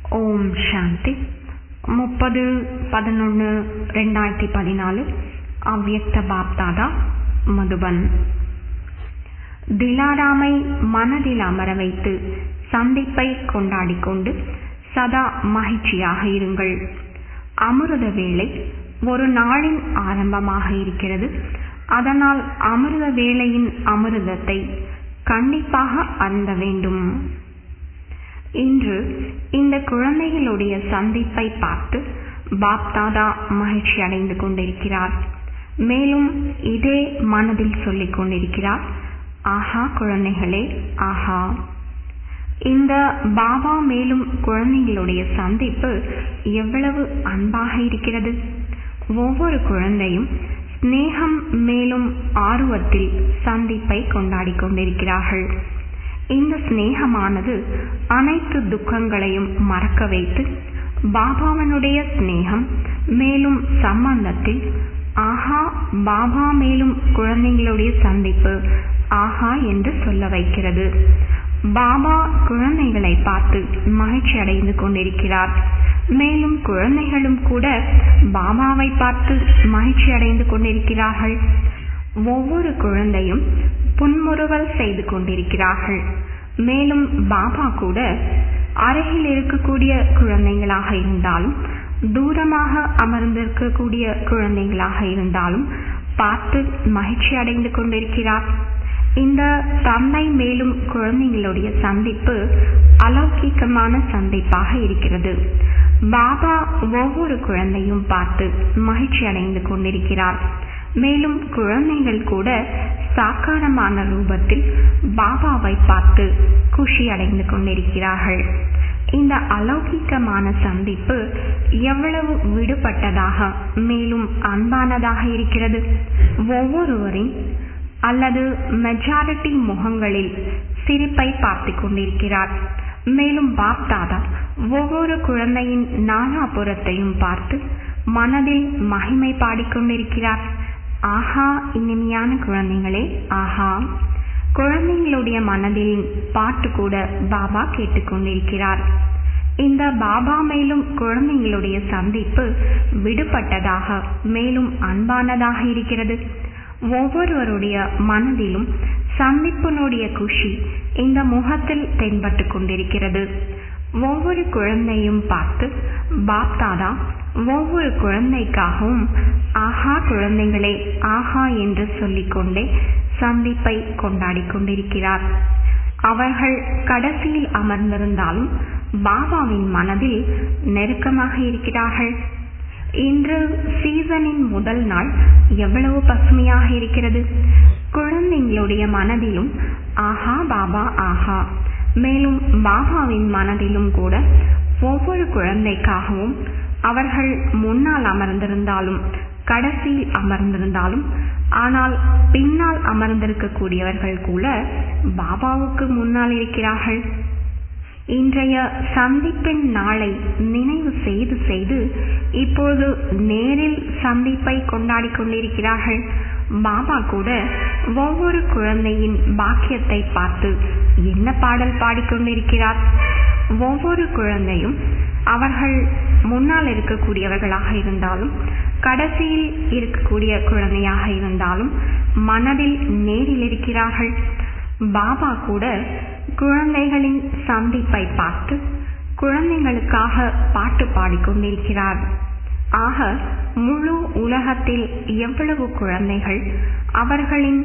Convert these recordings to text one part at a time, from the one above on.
ஓம் சாந்தி. 30/11/2014 அவ்யக்த பாப்தாதா, மதுபன். திலாராமை மனதில் அமர வைத்து சந்திப்பை கொண்டாடிக் கொண்டு சதா மகிழ்ச்சியாக இருங்கள். அமிர்த வேளை ஒரு நாளின் ஆரம்பமாக இருக்கிறது. அதனால் அமிர்த வேளையின் அமிர்தத்தை கண்டிப்பாக அருந்த வேண்டும். இன்று இந்த குழந்தைகளுடைய சந்திப்பை பார்த்து பாப்தாதா மகிழ்ச்சி அடைந்து கொண்டிருக்கிறார். மேலும் இதே மனதில் சொல்லிக் கொண்டிருக்கிறார், ஆஹா குழந்தைகளே, ஆஹா. இந்த பாபா மேலும் குழந்தைகளுடைய சந்திப்பு எவ்வளவு அன்பாக இருக்கிறது. ஒவ்வொரு குழந்தையும் ஸ்நேகம் மேலும் ஆர்வத்தில் சந்திப்பை கொண்டாடிக் கொண்டிருக்கிறார்கள். இந்த ஸ்நேகமானது அனைத்து துக்கங்களையும் மறக்க வைத்து பாபாவனுடைய ஸ்நேகம் மேலும் சம்பந்தத்தில் ஆஹா, பாபா மேலும் குழந்தைகளுடைய சந்திப்பு ஆஹா என்று சொல்ல வைக்கிறது. பாபா குழந்தைகளை பார்த்து மகிழ்ச்சி அடைந்து கொண்டிருக்கிறார். மேலும் குழந்தைகளும் கூட பாபாவை பார்த்து மகிழ்ச்சி அடைந்து கொண்டிருக்கிறார்கள். ஒவ்வொரு குழந்தையும் புன்முறுவல் செய்து கொண்டிருக்கிறார்கள். மேலும் பாபா கூட அருகில் இருக்கக்கூடிய குழந்தைகளாக இருந்தாலும் தூரமாக அமர்ந்திருக்கக்கூடிய குழந்தைகளாக இருந்தாலும் பார்த்து மகிழ்ச்சி அடைந்து கொண்டிருக்கிறார். இந்த தந்தை மேலும் குழந்தைகளுடைய சந்திப்பு அலௌகிகமான சந்திப்பாக இருக்கிறது. பாபா ஒவ்வொரு குழந்தையும் பார்த்து மகிழ்ச்சி அடைந்து கொண்டிருக்கிறார். மேலும் குழந்தைகள் கூட சாக்காரமான ரூபத்தில் பாபாவை பார்த்து குஷி அடைந்து கொண்டிருக்கிறார்கள். இந்த அலௌகிகமான சந்திப்பு எவ்வளவு விடுபட்டதாக மேலும் அன்பானதாக இருக்கிறது. ஒவ்வொருவரின் அல்லது மெஜாரிட்டி முகங்களில் சிரிப்பை பார்த்து கொண்டிருக்கிறார். மேலும் பாப்தாதா ஒவ்வொரு குழந்தையின் நாலாபுரத்தையும் பார்த்து மனதில் மகிமை பாடிக்கொண்டிருக்கிறார். ஆஹா இனிமையான குழந்தைகளே, ஆஹா. குழந்தைகளுடைய மனதில் பாட்டு கூட பாபா கேட்டுக்கொண்டிருக்கிறார். இந்த பாபா மேலும் குழந்தைகளுடைய சந்திப்பு விடுபட்டதாக மேலும் அன்பானதாக இருக்கிறது. ஒவ்வொருவருடைய மனதிலும் சந்திப்பினுடைய குஷி இந்த முகத்தில் தென்பட்டு கொண்டிருக்கிறது. ஒவ்வொரு குழந்தையும் பார்த்து பாப்தாதா ஒவ்வொரு குழந்தைக்காகவும் ஆஹா குழந்தைகளே, ஆஹா என்று சொல்லிக்கொண்டே சந்திப்பை கொண்டாடி கொண்டிருக்கிறார். அவர்கள் கடைசியில் அமர்ந்திருந்தாலும் பாபாவின் மனதில் நெருக்கமாக இருக்கிறார்கள். இன்று சீசனின் முதல் நாள் எவ்வளவு பசுமையாக இருக்கிறது. குழந்தைகளுடைய மனதிலும் ஆஹா பாபா ஆஹா. மேலும் பாபாவின் மனதிலும் கூட ஒவ்வொரு குழந்தைக்காகவும் அவர்கள் முன்னால் அமர்ந்திருந்தாலும் கடைசியில் அமர்ந்திருந்தாலும் ஆனால் பின்னால் அமர்ந்திருக்கக்கூடியவர்கள் கூட பாபாவுக்கு முன்னால் இருக்கிறார்கள். இன்றைய சந்திப்பின் நாளை நினைவு செய்து செய்து இப்போது நேரில் சந்திப்பை கொண்டாடி கொண்டிருக்கிறார்கள். பாபா கூட ஒவ்வொரு குழந்தையின் பாக்கியத்தை பார்த்து என்ன பாடல் பாடிக்கொண்டிருக்கிறார். ஒவ்வொரு குழந்தையும் அவர்கள் முன்னால் இருக்கக்கூடியவர்களாக இருந்தாலும் கடைசியில் இருக்கக்கூடிய குழந்தையாக இருந்தாலும் மனதில் நேரில் இருக்கிறார்கள். பாபா கூட குழந்தைகளின் சந்திப்பை பார்த்து குழந்தைகளுக்காக பாட்டு பாடிக்கொண்டிருக்கிறார். ஆக முழு உலகத்தில் எவ்வளவு குழந்தைகள் அவர்களின்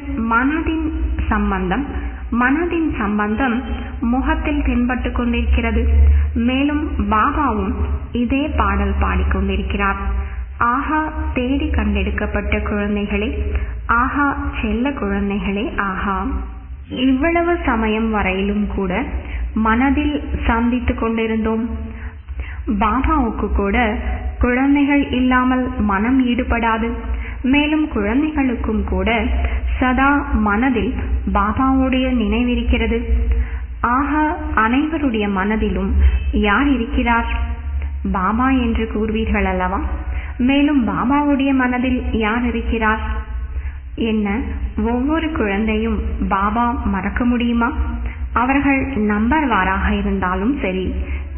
மனதின் சம்பந்தம் முகத்தில் தென்பட்டு கொண்டிருக்கிறது. மேலும் பாபாவும் இதே பாடல் பாடிக்கொண்டிருக்கிறார். ஆஹா தேடி கண்டெடுக்கப்பட்ட குழந்தைகளே, ஆஹா செல்ல குழந்தைகளே, ஆஹா. இவ்வளவு சமயம் வரையிலும் கூட மனதில் சந்தித்து கொண்டிருந்தோம். பாபாவுக்கு கூட குழந்தைகள் இல்லாமல் மனம் ஈடுபடாது. மேலும் குழந்தைகளுக்கும் கூட சதா மனதில் பாபாவுடைய நினைவிருக்கிறது. ஆக அனைவருடைய மனதிலும் யார் இருக்கிறார்? பாபா என்று கூறுவீர்கள் அல்லவா? மேலும் பாபாவுடைய மனதில் யார் இருக்கிறார்? என்ன ஒவ்வொரு குழந்தையும் பாபா மறக்க முடியுமா? அவர்கள் நம்பர்வாராக இருந்தாலும் சரி,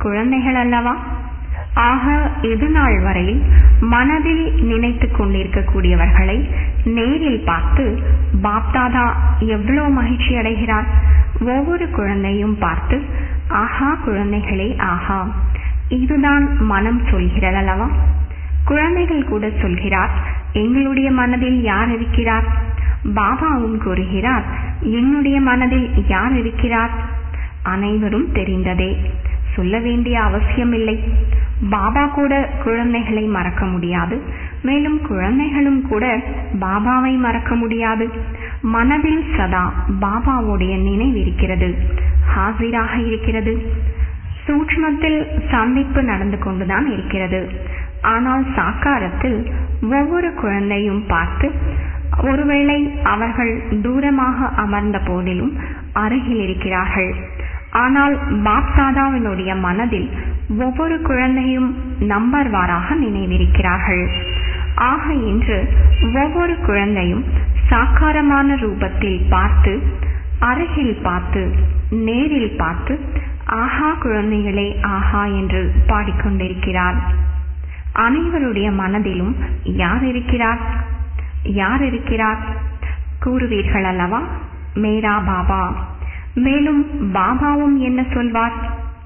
குழந்தைகள் அல்லவா? ஆக இதுநாள் வரையில் மனதில் நினைத்து கொண்டிருக்கக்கூடியவர்களை நேரில் பார்த்து பாப்தாதா எவ்வளவு மகிழ்ச்சி அடைகிறார். ஒவ்வொரு குழந்தையும் பார்த்து ஆஹா குழந்தைகளே ஆஹா, இதுதான் மனம் சொல்கிறதல்லவா? குழந்தைகள் கூட சொல்கிறார், எங்களுடைய மனதில் யார் இருக்கிறார்? பாபாவும் கூறுகிறார், என்னுடைய மனதில் யார் இருக்கிறார்? அனைவரும் தெரிந்ததே, சொல்ல வேண்டிய அவசியமில்லை. பாபா கூட குழந்தைகளை மறக்க முடியாது, மேலும் குழந்தைகளும் கூட பாபாவை மறக்க முடியாது. மனதில் சதா பாபாவுடைய நினைவிருக்கிறது, ஹாசிராக இருக்கிறது. சூட்சுமத்தில் சந்திப்பு நடந்து கொண்டுதான் இருக்கிறது. ஆனால் சாக்காரத்தில் ஒவ்வொரு குழந்தையும் பார்த்து, ஒருவேளை அவர்கள் தூரமாக அமர்ந்த போதிலும் அருகில் இருக்கிறார்கள். ஆனால் பாப்தாதாவினுடைய மனதில் ஒவ்வொரு குழந்தையும் நம்பர் வாராக நினைவிருக்கிறார்கள். ஆக இன்று ஒவ்வொரு குழந்தையும் சாக்காரமான ரூபத்தில் பார்த்து, அருகில் பார்த்து, நேரில் பார்த்து ஆஹா குழந்தைகளே ஆஹா என்று பாடிக்கொண்டிருக்கிறார். அனைவருடைய மனதிலும் யார் இருக்கிறார்? யார் இருக்கிறார்? கூறுவீர்கள் அல்லவா, மேரா பாபா. மேலும் பாபாவும் என்ன சொல்வார்?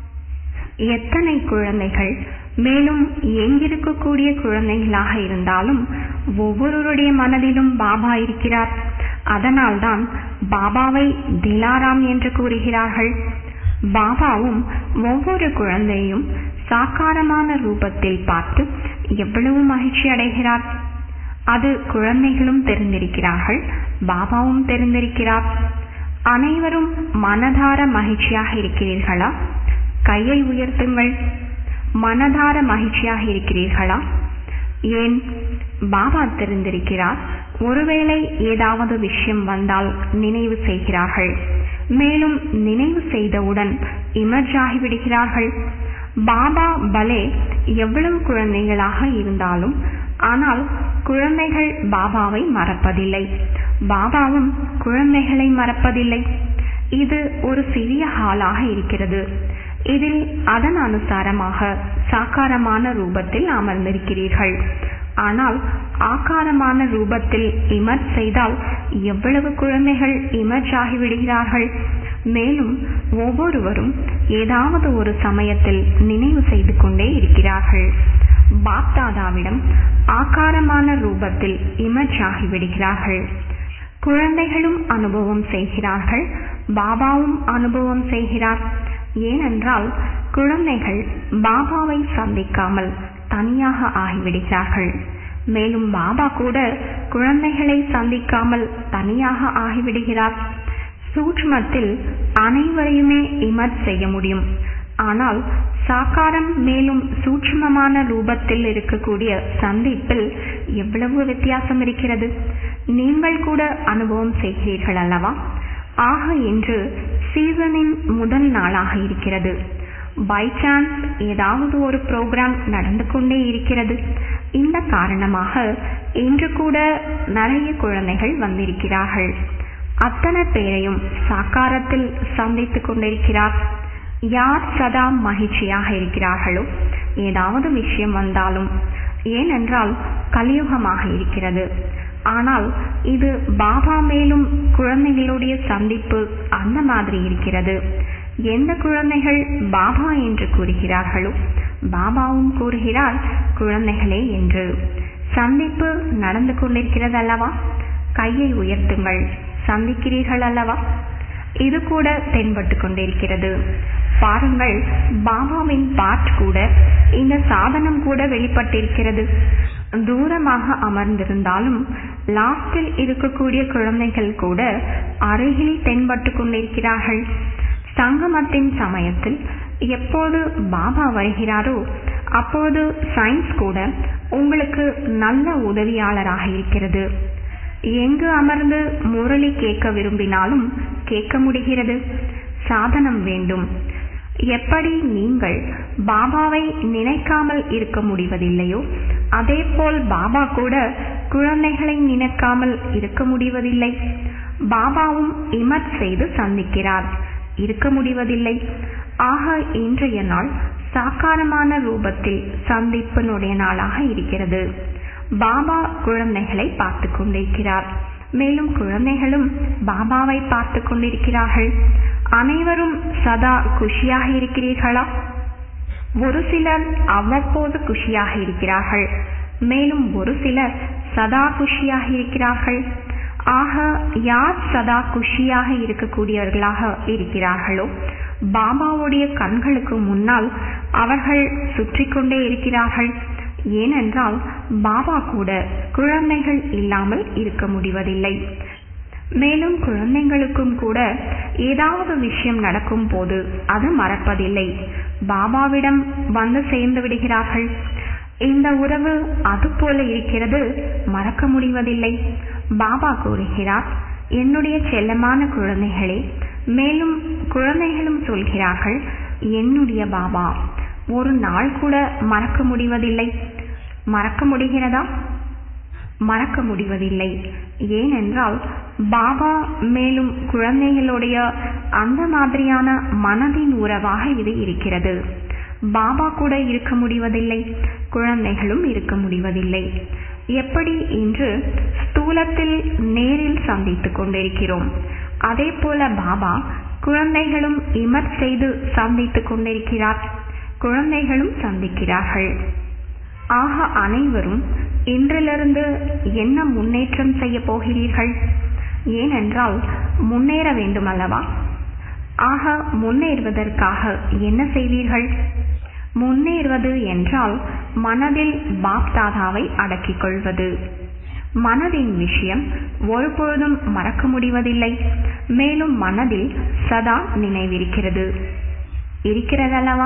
எத்தனை குழந்தைகள், மேலும் எங்கிருக்கக்கூடிய குழந்தைகளாக இருந்தாலும் ஒவ்வொருவருடைய மனதிலும் பாபா இருக்கிறார். அதனால்தான் பாபாவை திலாராம் என்று கூறுகிறார்கள். பாபாவும் ஒவ்வொரு குழந்தையும் சாக்காரமான ரூபத்தில் பார்த்து எவ்வளவு மகிழ்ச்சி அடைகிறார். அது குழந்தைகளும் தெரிந்திருக்கிறார்கள், பாபாவும் தெரிந்திருக்கிறார். அனைவரும் மனதார மகிழ்ச்சியாக இருக்கிறீர்களா? கையை உயர்த்துங்கள். மனதார மகிழ்ச்சியாக இருக்கிறீர்களா? ஏன்? பாபா தெரிந்திருக்கிறார். ஒருவேளை ஏதாவது விஷயம் வந்தால் நினைவு செய்கிறார்கள். மேலும் நினைவு செய்தவுடன் இமர்ஜ் ஆகிவிடுகிறார்கள். பாபா பலே எவ்வளவு குழந்தைகளாக இருந்தாலும், ஆனால் குழந்தைகள் பாபாவை மறப்பதில்லை, பாபாவும் குழந்தைகளை மறப்பதில்லை. இது ஒரு சிறிய ஹாலாக இருக்கிறது. இதில் அதன் அனுசாரமாக சாக்காரமான ரூபத்தில் அமர்ந்திருக்கிறீர்கள். ஆனால் ஆகாரமான ரூபத்தில் இமர்ஜ் செய்தால் எவ்வளவு குழந்தைகள் இமர்ஜ் ஆகிவிடுகிறார்கள். மேலும் ஒவ்வொருவரும் ஏதாவது ஒரு சமயத்தில் நினைவு செய்து கொண்டே இருக்கிறார்கள். பாப்தாதாவிடம் ஆகாரமான ரூபத்தில் இமர்ஜ் ஆகிவிடுகிறார்கள். குழந்தைகளும் அனுபவம் செய்கிறார்கள், பாபாவும் அனுபவம் செய்கிறார். ஏனென்றால் குழந்தைகள் பாபாவை சந்திக்காமல் தனியாக ஆகிவிடுகிறார்கள். மேலும் பாபா கூட குழந்தைகளை சந்திக்காமல் தனியாக ஆகிவிடுகிறார். சூட்சுமத்தில் அனைவரையுமே இமர்ஜ் செய்ய முடியும். ஆனால் சாக்காரம் மேலும் சூட்சுமமான ரூபத்தில் இருக்கக்கூடிய சந்திப்பில் எவ்வளவு வித்தியாசம் இருக்கிறது. நீங்கள் கூட அனுபவம் செய்கிறீர்கள் அல்லவா? ஆக இன்று சீசனின் முதல் நாளாக இருக்கிறது. பை சான்ஸ் ஏதாவது ஒரு ப்ரோக்ராம் நடந்து கொண்டே இருக்கிறது. இந்த காரணமாக இன்று கூட நிறைய குழந்தைகள் வந்திருக்கிறார்கள். அத்தனை பேரையும் சாக்காரத்தில் சந்தித்துக் கொண்டிருக்கிறார். யார் சதா மகிழ்ச்சியாக இருக்கிறார்களோ, ஏதாவது விஷயம் வந்தாலும், ஏனென்றால் கலியுகமாக இருக்கிறது. ஆனால் இது பாபா மேலும் குழந்தைகளுடைய சந்திப்பு அந்த மாதிரி இருக்கிறது. எந்த குழந்தைகள் பாபா என்று கூறுகிறார்களோ, பாபாவும் கூறுகிறார் குழந்தைகளே என்று. சந்திப்பு நடந்து கொண்டிருக்கிறது அல்லவா? கையை உயர்த்துங்கள். சந்திக்கிறீர்கள் அல்லவா? இது கூட தென்பட்டு கொண்டிருக்கிறது. பாருங்கள், பாபாவின் பார்ட் கூட, இந்த சாதனம் கூட வெளிப்பட்டிருக்கிறது. தூரமாக அமர்ந்திருந்தாலும் லாஸ்டில் இருக்கக்கூடிய குழந்தைகள் கூட அருகில் தென்பட்டு கொண்டிருக்கிறார்கள். சங்கமத்தின் சமயத்தில் எப்போது பாபா வருகிறாரோ அப்போது சயின்ஸ் கூட உங்களுக்கு நல்ல உதவியாளராக இருக்கிறது. எங்கு அமர்ந்து முரளி கேட்க விரும்பினாலும் கேட்க முடிகிறது. சாதனம் வேண்டும். எப்படி நீங்கள் பாபாவை நினைக்காமல் இருக்க முடிவதில்லையோ, அதேபோல் பாபா கூட குழந்தைகளை நினைக்காமல் இருக்க முடிவதில்லை. பாபாவும் இமர்ஜ் செய்து சந்திக்கிறார், இருக்க முடிவதில்லை. ஆக இன்றைய நாள் சாக்காரமான ரூபத்தில் சந்திப்பினுடைய நாளாக இருக்கிறது. பாபா குழந்தைகளை பார்த்து கொண்டிருக்கிறார். மேலும் குழந்தைகளும் பாபாவை பார்த்து கொண்டிருக்கிறார்கள். அனைவரும் சதா குஷியாக இருக்கிறீர்களா? ஒரு சிலர் அவ்வப்போது குஷியாக இருக்கிறார்கள். மேலும் ஒரு சிலர் சதா குஷியாக இருக்கிறார்கள். ஆக யார் சதா குஷியாக இருக்கக்கூடியவர்களாக இருக்கிறார்களோ பாபாவுடைய கண்களுக்கு முன்னால் அவர்கள் சுற்றி கொண்டே இருக்கிறார்கள். ஏனென்றால் பாபா கூட குழந்தைகள் இல்லாமல் இருக்க முடிவதில்லை. மேலும் குழந்தைகளுக்கும் கூட ஏதாவது விஷயம் நடக்கும் போது அது மறப்பதில்லை. பாபாவிடம் வந்து சேர்ந்து விடுகிறார்கள். இந்த உறவு அதுபோல இருக்கிறது, மறக்க முடிவதில்லை. பாபா கூறுகிறார், என்னுடைய செல்லமான குழந்தைகளே. மேலும் குழந்தைகளும் சொல்கிறார்கள், என்னுடைய பாபா. ஒரு நாள் கூட மறக்க முடிவதில்லை. மறக்க முடிகிறதா? மறக்க முடிவதில்லை. ஏனென்றால் பாபா மேலும் குழந்தைகளுடைய அந்த மாதிரியான மனதின் உறவாக இது இருக்கிறது. பாபா கூட இருக்க முடிவதில்லை, குழந்தைகளும் இருக்க முடிவதில்லை. எப்படி இன்று ஸ்தூலத்தில் நேரில் சந்தித்துக் கொண்டிருக்கிறோம், அதே போல பாபா குழந்தைகளும் இமர் செய்து சந்தித்துக் கொண்டிருக்கிறார். குழந்தைகளும் சந்திக்கிறார்கள். ஆக அனைவரும் இன்றிலிருந்து என்ன முன்னேற்றம் செய்ய போகிறீர்கள்? ஏனென்றால் முன்னேற வேண்டும் அல்லவா? ஆக முன்னேறுவதற்காக என்ன செய்வீர்கள்? முன்னேறுவது என்றால் மனதில் பாப்தாதாவை அடக்கிக் கொள்வது. மனதின் விஷயம் ஒருபொழுதும் மறக்க முடிவதில்லை. மேலும் மனதில் சதா நினைவிருக்கிறது. இருக்கிறதல்லவா?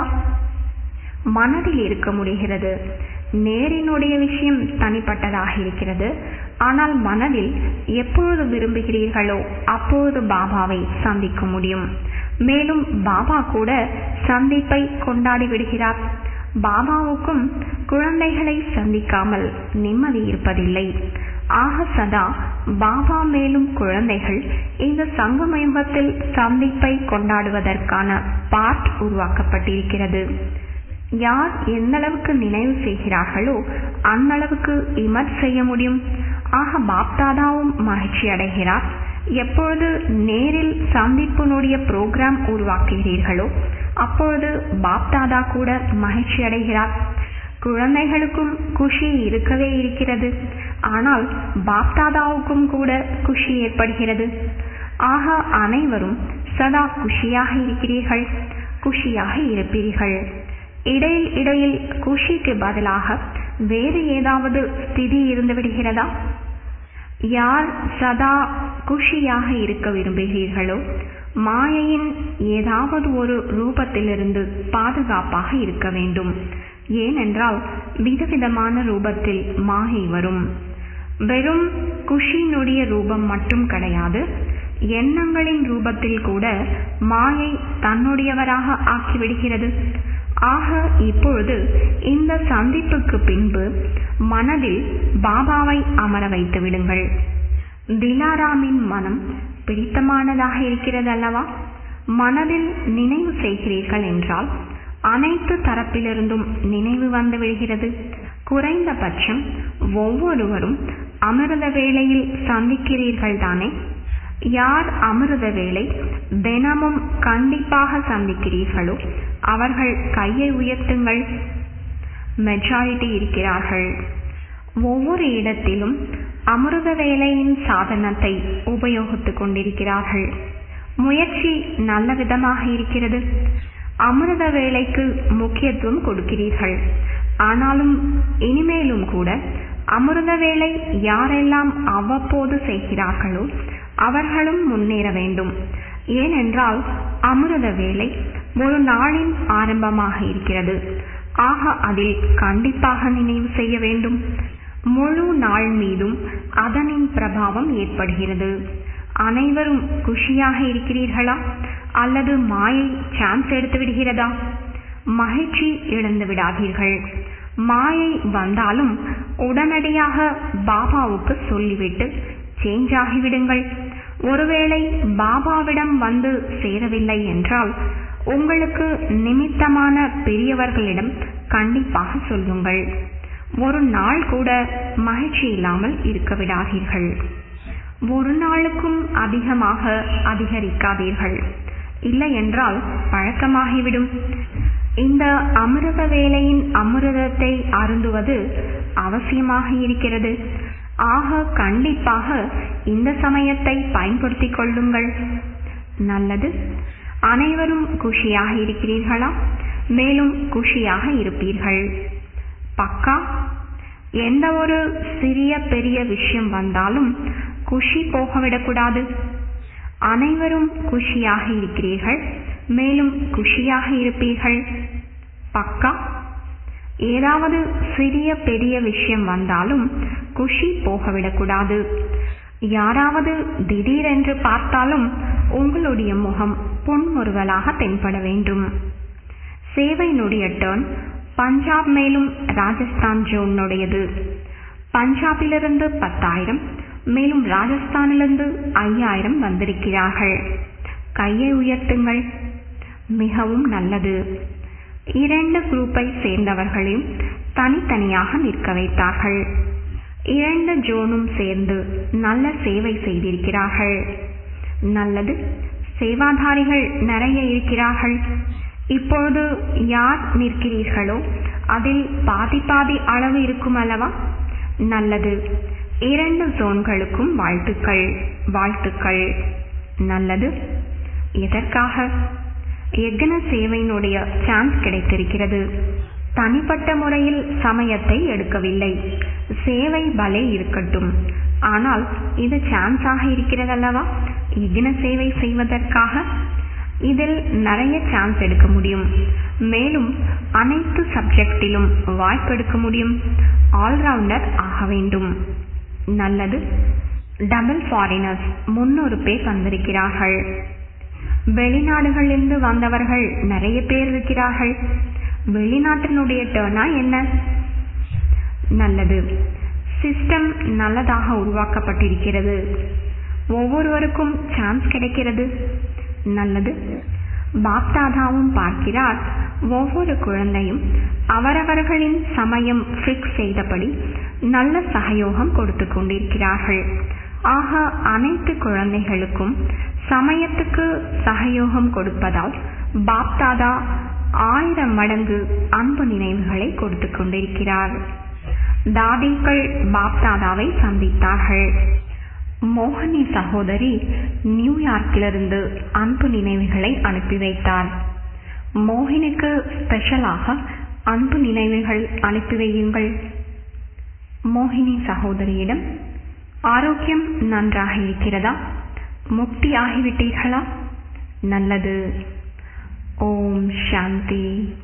மனதில் இருக்க முடிகிறது. நேரினுடைய விஷயம் தனிப்பட்டதாக இருக்கிறது. ஆனால் மனதில் எப்பொழுது விரும்புகிறீர்களோ அப்பொழுது பாபாவை சந்திக்க முடியும். மேலும் பாபா கூட சந்திப்பை கொண்டாடி விடுகிறார். பாபாவுக்கும் குழந்தைகளை சந்திக்காமல் நிம்மதி இருப்பதில்லை. ஆக சதா பாபா மேலும் குழந்தைகள் இந்த சங்கமயுகத்தில் சந்திப்பை கொண்டாடுவதற்கான பார்ட் உருவாக்கப்பட்டிருக்கிறது. யார் எந்த அளவுக்கு நினைவு செய்கிறார்களோ அந்த அளவுக்கு இமர் செய்ய முடியும். ஆக பாப்தாதாவும் மகிழ்ச்சி அடைகிறார். எப்பொழுது நேரில் சந்திப்பினுடைய புரோகிராம் உருவாக்குகிறீர்களோ அப்பொழுது பாப்தாதா கூட மகிழ்ச்சி அடைகிறார். குழந்தைகளுக்கும் குஷி இருக்கவே இருக்கிறது. ஆனால் பாப்தாதாவுக்கும் கூட குஷி ஏற்படுகிறது. ஆக அனைவரும் சதா குஷியாக இருக்கிறீர்கள், குஷியாக இருப்பீர்கள். இடையில் இடையில் குஷிக்கு பதிலாக வேறு ஏதாவது ஸ்திதி இருந்து விடுகிறதா? யார் சதா குஷியாக இருக்க விரும்புகிறீர்களோ மாயையின் ஏதாவது ஒரு ரூபத்திலிருந்து பாதுகாப்பாக இருக்க வேண்டும். ஏனென்றால் விதவிதமான ரூபத்தில் மாயை வரும். வெறும் குஷியினுடைய ரூபம் மட்டும் கிடையாது, எண்ணங்களின் ரூபத்தில் கூட மாயை தன்னுடையவராக ஆக்கிவிடுகிறது. ஆக இப்பொழுது இந்த சந்திப்புக்கு பின்பு மனதில் பாபாவை அமர வைத்து விடுங்கள். திலாராமின் மனம் பிடித்தமானதாக இருக்கிறது அல்லவா? மனதில் நினைவு செய்கிறீர்கள் என்றால் அனைத்து தரப்பிலிருந்தும் நினைவு வந்து விடுகிறது. குறைந்தபட்சம் ஒவ்வொருவரும் அமிர்த வேளையில் சந்திக்கிறீர்கள் தானே? யார் அமிர்த வேளை தினமும் கண்டிப்பாக சந்திக்கிறீர்களோ அவர்கள் கையை உயர்த்துங்கள். மெஜாரிட்டி இருக்கிறார்கள். ஒவ்வொரு இடத்திலும் அமிர்த வேளையின் சாதனத்தை உபயோகித்துக் கொண்டிருக்கிறார்கள். முயற்சி நல்ல விதமாக இருக்கிறது. அமிர்த வேளைக்கு முக்கியத்துவம் கொடுக்கிறீர்கள். ஆனாலும் இனிமேலும் கூட அமிர்த வேளை யாரெல்லாம் அவ்வப்போது செய்கிறார்களோ அவர்களும் முன்னேற வேண்டும். ஏனென்றால் அமிர்த வேளை ஒரு நாளின் ஆரம்பமாக இருக்கிறது. ஆக அதில் கண்டிப்பாக நினைவு செய்ய வேண்டும். முழு நாள் மீதும் அதனின் பிரபாவம் ஏற்படுகிறது. அனைவரும் குஷியாக இருக்கிறீர்களா? அல்லது மாயை சான்ஸ் எடுத்து விடுகிறதா? மகிழ்ச்சி இழந்து விடாதீர்கள். மாயை வந்தாலும் உடனடியாக பாபாவுக்கு சொல்லிவிட்டு சேஞ்ச் ஆகிவிடுங்கள். ஒருவேளை பாபாவிடம் வந்து சேரவில்லை என்றால் உங்களுக்கு நிமித்தமான பெரியவர்களிடம் கண்டிப்பாக சொல்லுங்கள். ஒரு நாள் கூட மகிழ்ச்சி இல்லாமல் இருக்க விடாதீர்கள். ஒரு நாளுக்கும் அதிகமாக அதிகரிக்காதீர்கள், இல்லை என்றால் பழக்கமாகிவிடும். இந்த அமிர்த வேளையின் அமிர்தத்தை அருந்துவது அவசியமாக இருக்கிறது. ஆக கண்டிப்பாக இந்த சமயத்தை பயன்படுத்திக் கொள்ளுங்கள். நல்லது. அனைவரும் குஷியாக இருக்கிறீர்களா? மேலும் குஷியாக இருப்பீர்கள். பக்கா. எந்த ஒரு சிறிய பெரிய விஷயம் வந்தாலும் குஷி போகவிடக்கூடாது. அனைவரும் குஷியாக இருக்கிறீர்கள், மேலும் குஷியாக இருப்பீர்கள். பக்கா. ஏதாவது சிறிய பெரிய விஷயம் வந்தாலும் குஷி போகவிடக்கூடாது. யாராவது திடீரென்று பார்த்தாலும் உங்களுடைய முகம் புன்முறுவலாக தென்பட வேண்டும். சேவையினுடைய டர்ன் பஞ்சாப் மேலும் ராஜஸ்தான் ஜோனுடையது. பஞ்சாபிலிருந்து 10,000 மேலும் ராஜஸ்தானிலிருந்து 5,000 வந்திருக்கிறார்கள். கையை உயர்த்துங்கள். மிகவும் நல்லது. 2 குரூப்பை சேர்ந்தவர்களையும் தனித்தனியாக நிற்க வைத்தார்கள். 2 ஜோனும் சேர்ந்து நல்ல சேவை செய்திருக்கிறார்கள். நல்லது. சேவாதாரிகள் நிறைய இருக்கிறார்கள். இப்பொழுது யார் நிற்கிறீர்களோ அதில் பாதி அளவு இருக்கும் அல்லவா? நல்லது. 2 ஜோன்களுக்கும் வாழ்த்துக்கள். நல்லது. எதற்காக? யக்ன சேவையினுடைய சான்ஸ் கிடைத்திருக்கிறது. தனிப்பட்ட முறையில் சமயத்தை எடுக்கவில்லை. சேவை பலே இருக்கட்டும், ஆனால் இது சான்ஸாக இருக்கிறதல்லவா யக்ன சேவை செய்வதற்காக. இதில் நிறைய சான்ஸ் எடுக்க முடியும். மேலும் அனைத்து சப்ஜெக்டிலும் வாய்ப்பெடுக்க முடியும். ஆல்ரவுண்டர் ஆக வேண்டும். நல்லது. டபுள் ஃபாரினர்ஸ் 300 பேர் வந்திருக்கிறார்கள். வெளிநாடுகளிலிருந்து வந்தவர்கள் நிறைய பேர் இருக்கிறார்கள். வெளிநாட்டினுடைய டர்னா என்ன? நல்லது. சிஸ்டம் நல்லதாக உருவாக்கப்பட்டிருக்கிறது. ஒவ்வொருவருக்கும் சான்ஸ் கிடைக்கிறது. நல்லது. பாப்தாதாவும் பார்க்கிறார். ஒவ்வொரு குழந்தையும் அவரவர்களின் சமயம் பிக்ஸ் செய்தபடி நல்ல சகயோகம் கொடுத்து கொண்டிருக்கிறார்கள். ஆக அனைத்து குழந்தைகளுக்கும் சமயத்துக்கு சகயோகம் கொடுப்பதால் பாப்தாதா 1000 மடங்கு அன்பு நினைவுகளை கொடுத்து கொண்டிருக்கிறார். தாதிகள் பாப்தாதாவை சந்தித்தார்கள். மோகினி சகோதரி நியூயார்க்கிலிருந்து அன்பு நினைவுகளை அனுப்பி வைத்தார். மோகினிக்கு ஸ்பெஷலாக அன்பு நினைவுகள் அனுப்பி வையுங்கள். மோகினி சகோதரியிடம், ஆரோக்கியம் நன்றாக இருக்கிறதா? முக்தி ஆகிவிட்டீர்களா? நல்லது. ஓம் சாந்தி.